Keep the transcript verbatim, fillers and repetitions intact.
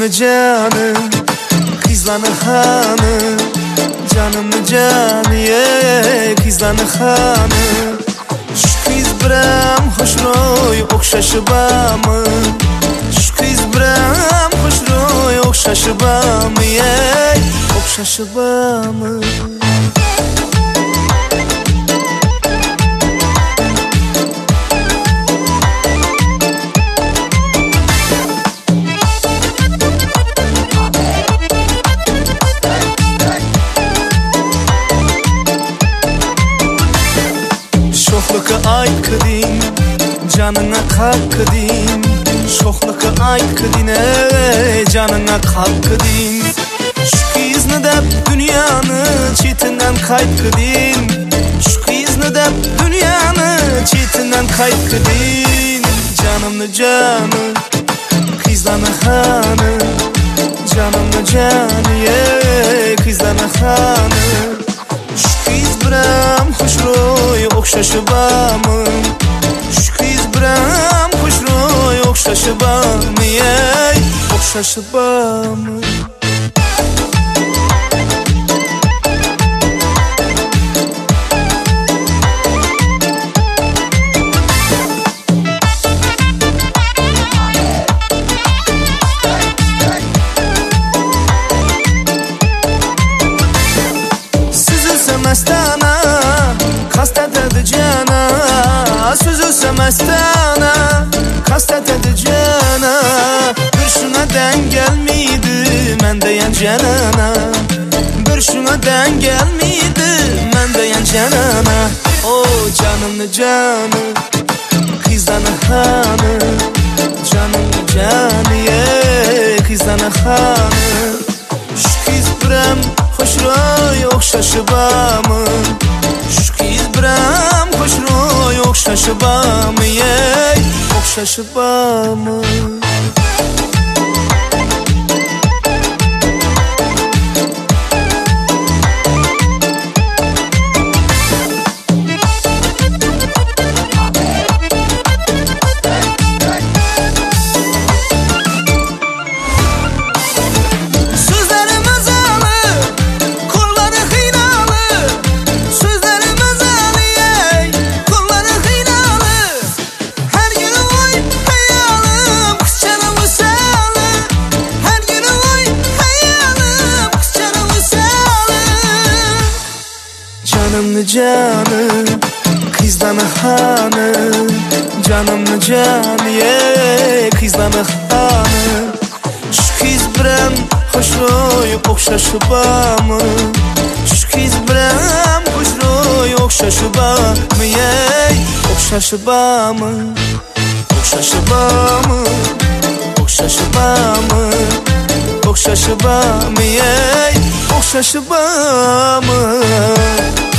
Canımlı canım, kızlanı hanım. Canımlı canı, ye, kızlanı hanım. Şu kız biram hoş roy, okşaşı bamı. Şu kız biram hoş roy, okşaşı bamı, ye, okşaşı bamı. Şoxluka ayt kıdin, canına kalk kıdin. Şoxluka ayt kıdin, canına kalk kıdin. Şu kızını da dünyanı çetinden kayıt kıdin. Şu kızını da dünyanı çetinden kayıt kıdin. Canımlı canı, kızlanı hanı. Canımlı canı, ye, kızlanı hanı. Şu kız biram hoş roy, okşaşı bamı. Şu kız biram hoş roy, okşaşı bamı, ye, okşaşı bamı. Mestana, kastetedi cana. Süzülse mestana, kastetedi cana. Bir şuna den gelmiydi, men deyen canana. Bir şuna den gelmiydi, men deyen canana. O canımlı canı, kızlanı hanı. Canımlı canı, ye, kızlanı hanı. Şu kız biram hoş roy, okşaşı bamı. Şu kız biram hoş roy, okşaşı bamı, ye, okşaşı bamı. Canımlı canı, kızlanı hanı. Canımlı canı, ye, kızlanı hanı. Şu kız biram hoş roy, okşaşı bamı. Şu kız biram hoş roy, okşaşı bamı, ye, okşaşı bamı. Okşaşı bamı, okşaşı bamı. Okşaşı bamı, ye, okşaşı bamı.